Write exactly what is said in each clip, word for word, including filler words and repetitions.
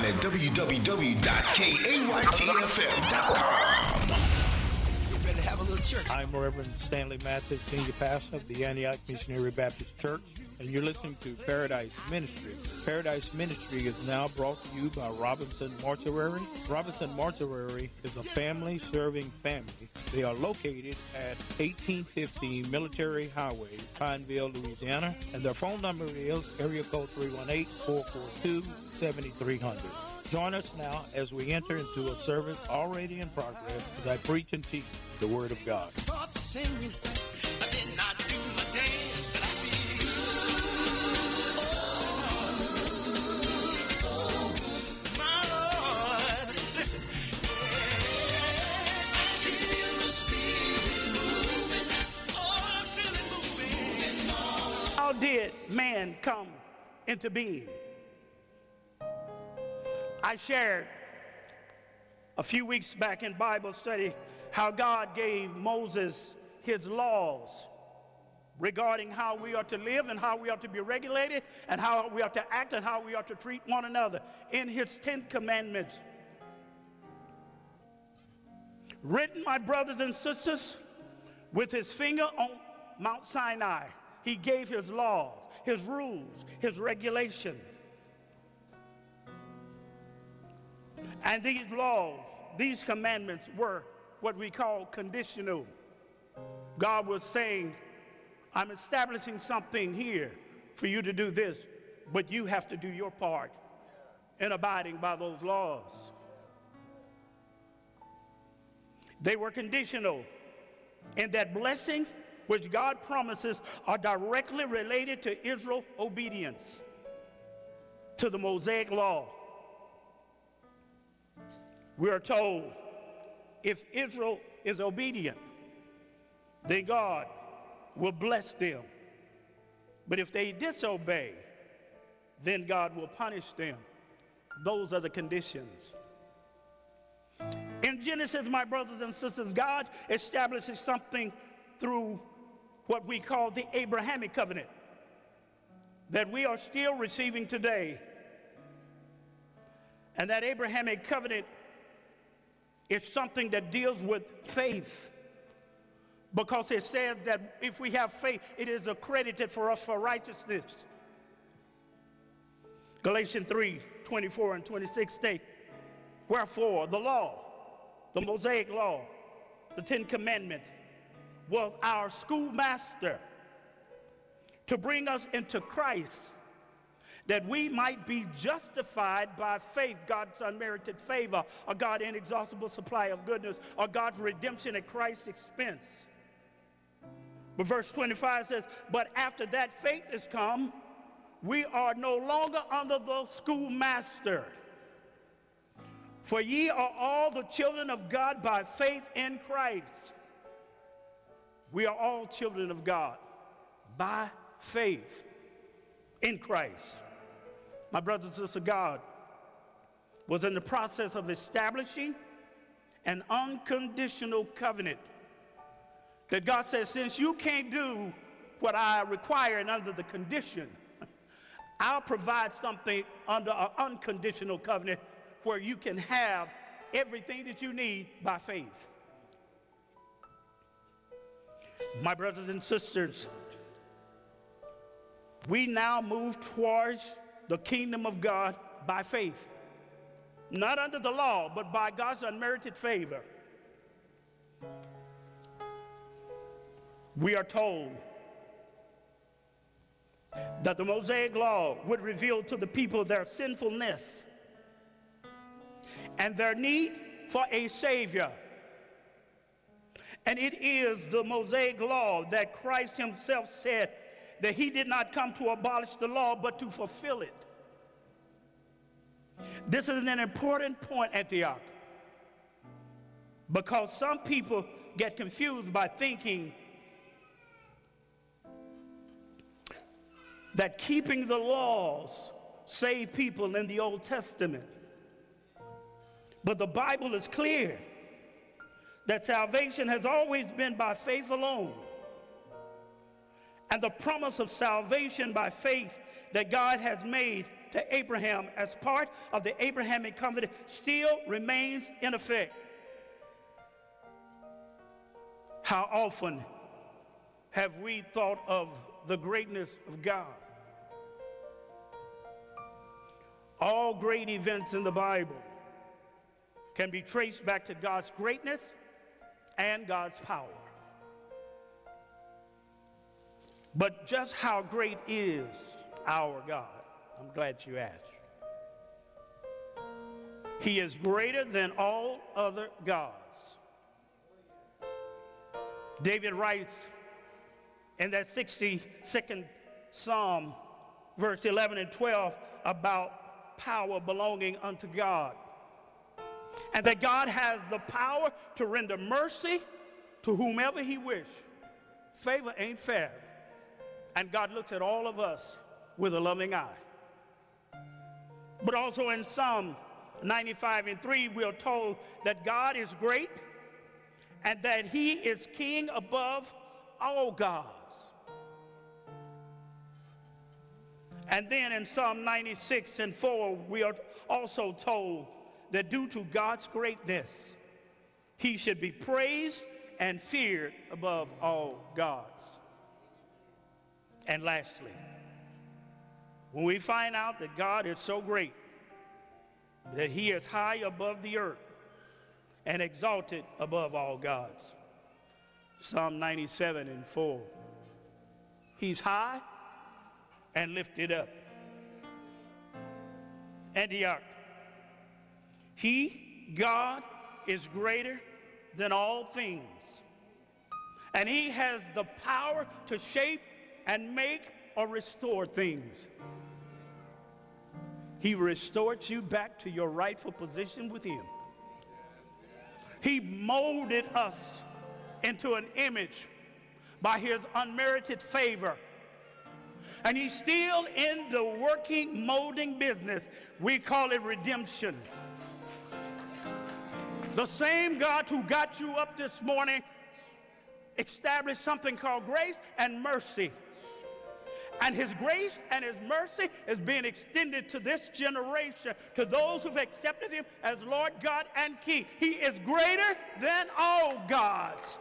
at w w w dot kaytf m dot com. Have a little church. I'm Reverend Stanley Mathis, Senior Pastor of the Antioch Missionary Baptist Church, and you're listening to Paradise Ministry. Paradise Ministry is now brought to you by Robinson Mortuary. Robinson Mortuary is a family-serving family. They are located at eighteen fifty Military Highway, Pineville, Louisiana, and their phone number is area code three one eight, four four two, seven three zero zero. Join us now as we enter into a service already in progress as I preach and teach the Word of God. Start singing, then I do my dance, and I feel so, my Lord, listen, yeah, I can feel the Spirit moving, oh, I feel it moving. How did man come into being? I shared a few weeks back in Bible study how God gave Moses his laws regarding how we are to live and how we are to be regulated and how we are to act and how we are to treat one another in his Ten Commandments. Written, my brothers and sisters, with his finger on Mount Sinai. He gave his laws, his rules, his regulations. And these laws, these commandments were what we call conditional. God was saying, I'm establishing something here for you to do this, but you have to do your part in abiding by those laws. They were conditional in that blessing which God promises are directly related to Israel's obedience to the Mosaic law. We are told if Israel is obedient, then God will bless them. But if they disobey, then God will punish them. Those are the conditions. In Genesis, my brothers and sisters, God establishes something through what we call the Abrahamic covenant that we are still receiving today. And that Abrahamic covenant is something that deals with faith, because it says that if we have faith, it is accredited for us for righteousness. Galatians three, twenty-four and twenty-six state, wherefore the law, the Mosaic law, the Ten Commandments, was our schoolmaster to bring us into Christ, that we might be justified by faith, God's unmerited favor, or God's inexhaustible supply of goodness, or God's redemption at Christ's expense. But verse twenty-five says, but after that faith is come, we are no longer under the schoolmaster. For ye are all the children of God by faith in Christ. We are all children of God by faith in Christ. My brothers and sisters, God was in the process of establishing an unconditional covenant. That God says, since you can't do what I require and under the condition, I'll provide something under an unconditional covenant where you can have everything that you need by faith. My brothers and sisters, we now move towards the kingdom of God by faith. Not under the law, but by God's unmerited favor. We are told that the Mosaic law would reveal to the people their sinfulness and their need for a Savior. And it is the Mosaic law that Christ himself said that he did not come to abolish the law, but to fulfill it. This is an important point, Antioch, because some people get confused by thinking that keeping the laws saved people in the Old Testament. But the Bible is clear that salvation has always been by faith alone. And the promise of salvation by faith that God has made to Abraham as part of the Abrahamic covenant still remains in effect. How often have we thought of the greatness of God? All great events in the Bible can be traced back to God's greatness and God's power. But just how great is our God? I'm glad you asked. He is greater than all other gods. David writes in that sixty-second Psalm, verse eleven and twelve, about power belonging unto God. And that God has the power to render mercy to whomever he wishes. Favor ain't fair. And God looks at all of us with a loving eye. But also in Psalm ninety-five and three, we are told that God is great and that he is king above all gods. And then in Psalm ninety-six and four, we are also told that due to God's greatness, he should be praised and feared above all gods. And lastly, when we find out that God is so great, that he is high above the earth and exalted above all gods. Psalm ninety-seven and four. He's high and lifted up. Antioch. He, God, is greater than all things. And he has the power to shape and make or restore things. He restored you back to your rightful position with him. He molded us into an image by his unmerited favor. And he's still in the working, molding business. We call it redemption. The same God who got you up this morning established something called grace and mercy. And his grace and his mercy is being extended to this generation, to those who've accepted him as Lord God and King. He is greater than all gods.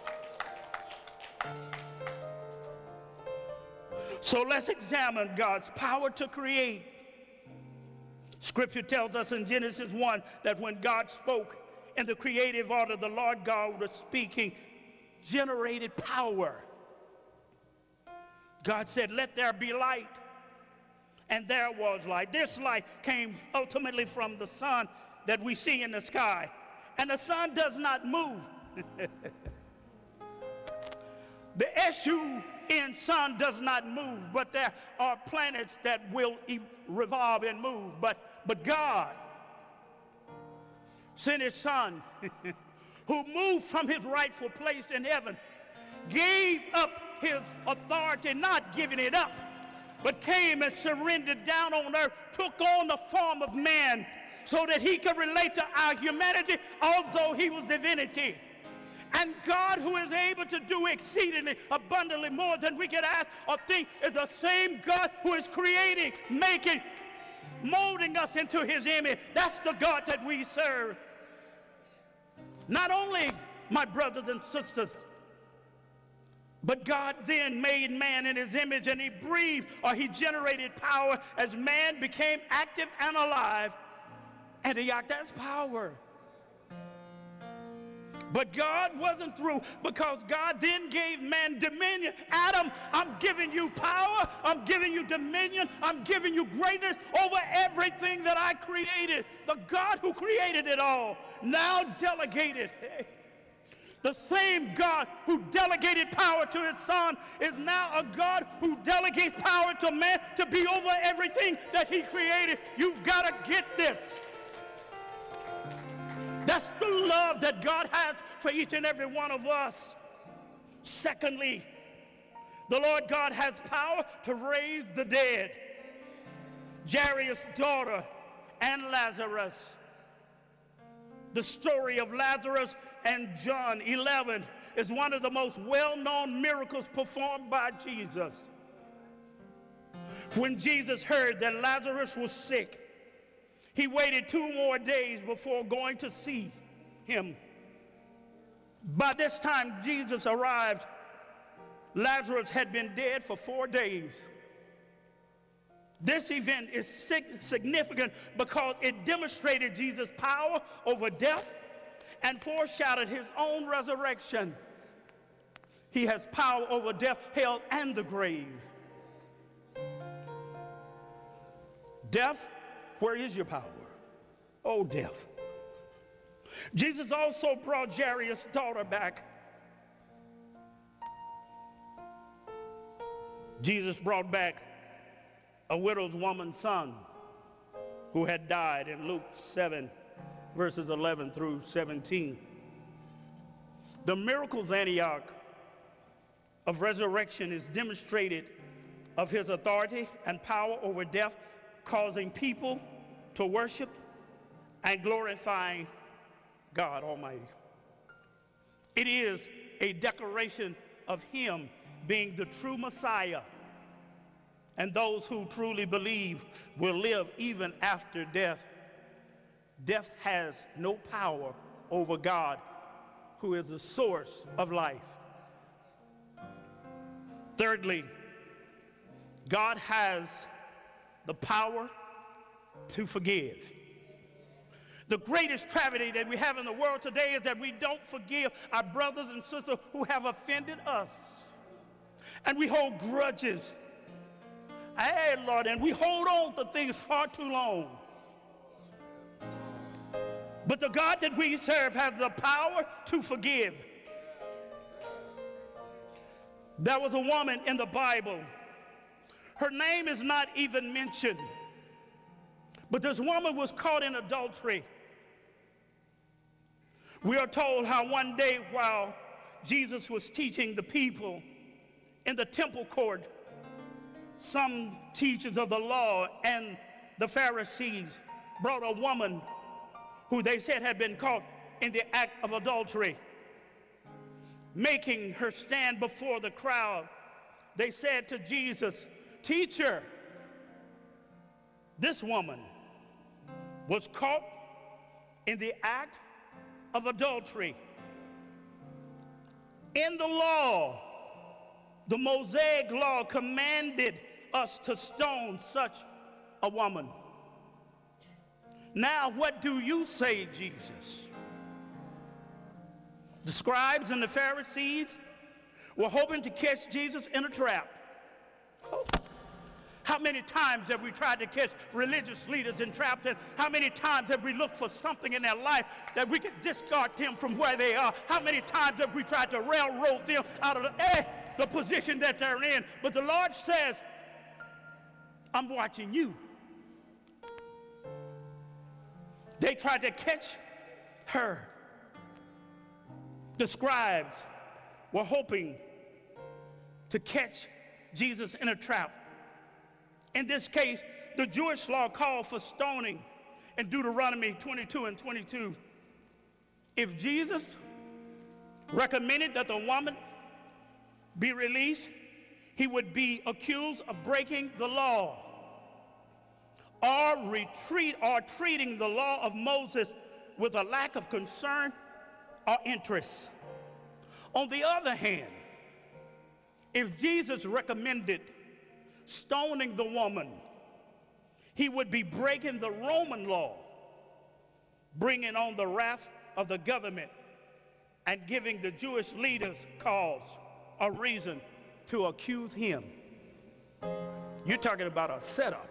So let's examine God's power to create. Scripture tells us in Genesis one that when God spoke in the creative order, the Lord God was speaking, generated power. God said, let there be light. And there was light. This light came ultimately from the sun that we see in the sky. And the sun does not move. The S U N sun does not move, but there are planets that will e- revolve and move. But, but God sent his son, who moved from his rightful place in heaven, gave up his authority, not giving it up, but came and surrendered down on earth, took on the form of man so that he could relate to our humanity, although he was divinity. And God, who is able to do exceedingly abundantly more than we can ask or think, is the same God who is creating, making, molding us into his image. That's the God that we serve. Not only, my brothers and sisters, but God then made man in his image, and he breathed, or he generated power as man became active and alive. And he got that's power. But God wasn't through, because God then gave man dominion. Adam, I'm giving you power. I'm giving you dominion. I'm giving you greatness over everything that I created. The God who created it all now delegated. The same God who delegated power to his son is now a God who delegates power to man to be over everything that he created. You've got to get this. That's the love that God has for each and every one of us. Secondly, the Lord God has power to raise the dead. Jairus' daughter and Lazarus. The story of Lazarus and John eleven is one of the most well-known miracles performed by Jesus. When Jesus heard that Lazarus was sick, he waited two more days before going to see him. By this time Jesus arrived, Lazarus had been dead for four days. This event is significant because it demonstrated Jesus' power over death and foreshadowed his own resurrection. He has power over death, hell, and the grave. Death, where is your power? Oh, death. Jesus also brought Jairus' daughter back. Jesus brought back a widow's woman's son who had died in Luke seven, verses eleven through seventeen. The miracles Antioch of resurrection is demonstrated of his authority and power over death, causing people to worship and glorifying God Almighty. It is a declaration of him being the true Messiah, and those who truly believe will live even after death. Death has no power over God, who is the source of life. Thirdly, God has the power to forgive. The greatest tragedy that we have in the world today is that we don't forgive our brothers and sisters who have offended us. And we hold grudges. Hey, Lord, and we hold on to things far too long. But the God that we serve has the power to forgive. There was a woman in the Bible. Her name is not even mentioned. But this woman was caught in adultery. We are told how one day while Jesus was teaching the people in the temple court, some teachers of the law and the Pharisees brought a woman who they said had been caught in the act of adultery. Making her stand before the crowd, they said to Jesus, "Teacher, this woman was caught in the act of adultery. In the law, the Mosaic law commanded us to stone such a woman. Now, what do you say, Jesus?" The scribes and the Pharisees were hoping to catch Jesus in a trap. Oh. How many times have we tried to catch religious leaders in traps? And how many times have we looked for something in their life that we can discard them from where they are? How many times have we tried to railroad them out of the, eh, the position that they're in? But the Lord says, I'm watching you. They tried to catch her. The scribes were hoping to catch Jesus in a trap. In this case, the Jewish law called for stoning in Deuteronomy twenty-two and twenty-two. If Jesus recommended that the woman be released, he would be accused of breaking the law or retreat or treating the law of Moses with a lack of concern or interest. On the other hand, if Jesus recommended stoning the woman, he would be breaking the Roman law, bringing on the wrath of the government and giving the Jewish leaders cause or reason to accuse him. You're talking about a setup.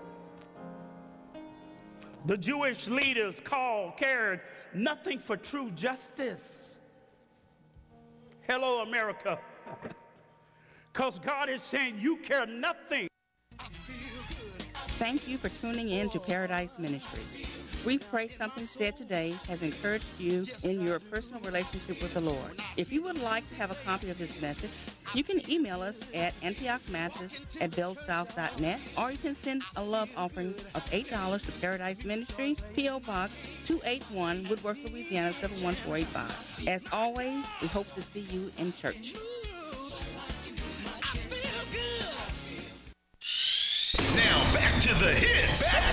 The Jewish leaders called, cared nothing for true justice. Hello, America. Because God is saying you care nothing. Thank you for tuning in to Paradise Ministry. We pray something said today has encouraged you in your personal relationship with the Lord. If you would like to have a copy of this message, you can email us at antioch mathis at bellsouth dot net, or you can send a love offering of eight dollars to Paradise Ministry, P O. Box two eighty-one, Woodworth, Louisiana seven one four eight five. As always, we hope to see you in church. I feel good. the hits.